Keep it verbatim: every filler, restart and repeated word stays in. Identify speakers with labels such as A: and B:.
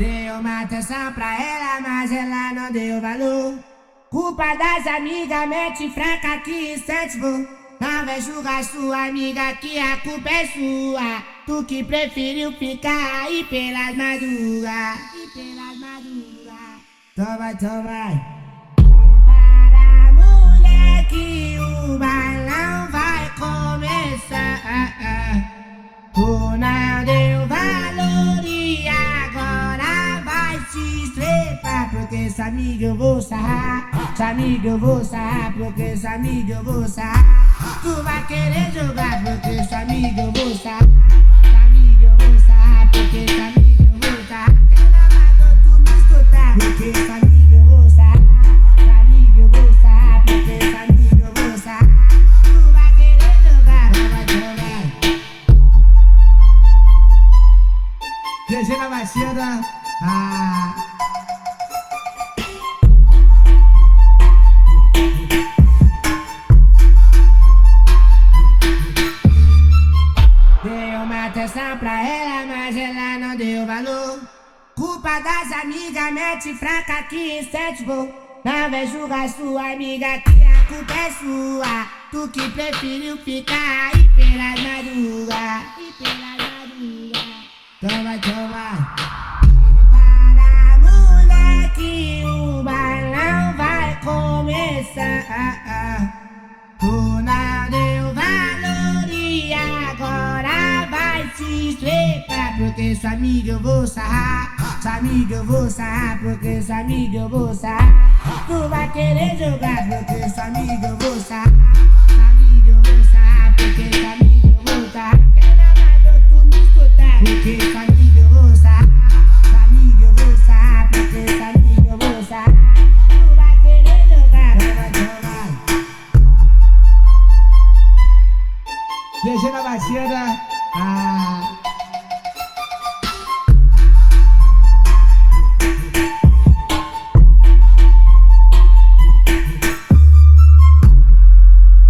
A: Dei uma atenção pra ela, mas ela não deu valor. Culpa das amigas, mente fraca que incentivou. Não vem julgar sua amiga que a culpa é sua. Tu que preferiu ficar aí pelas madrugas. E pelas madrugas. Então vai, então vai. Para mulher que o bailão vai começar. Tu não deu valor e agora vai se estrepar. Porque essa amiga eu vou sarrar. Essa amiga eu vou sarrar. Porque essa amiga eu vou sarrar. Tu vai querer jogar. Porque essa amiga eu vou sarrar. Essa amiga eu vou sarrar. Porque essa amiga eu vou sarrar. Quem não mandou tu me escutar? Porque essa amiga eu vou sarrar. Essa amiga eu vou sarrar. Porque essa amiga eu vou sarrar. Tu vai querer jogar. Vai jogar. G G na Baixada. Ah. Dei uma atenção pra ela, mas ela não deu valor. Culpa das amigas, mente fraca que incentivou. Não vem julgar sua amiga que a culpa é sua. Tu que preferiu ficar aí pelas madrugas. E pelas madrugas. Então vai, então vai. Para mulher que o bailão vai começar. Tu não deu valor e agora vai se estrepar. Porque essa amiga eu vou sarrar. Essa amiga eu vou sarrar. Porque essa amiga eu vou sarrar. Tu vai querer jogar. Porque essa amiga eu vou sarrar. Essa amiga eu vou sarrar. Porque essa amiga eu vou sarrar. Quem não mandou tu me escutar? Porque essa amiga eu vou sarrar. Essa amiga eu vou sarrar. Porque essa amiga eu vou sarrar. Tu vai querer jogar. Vai jogar. G G na Baixada. Ah.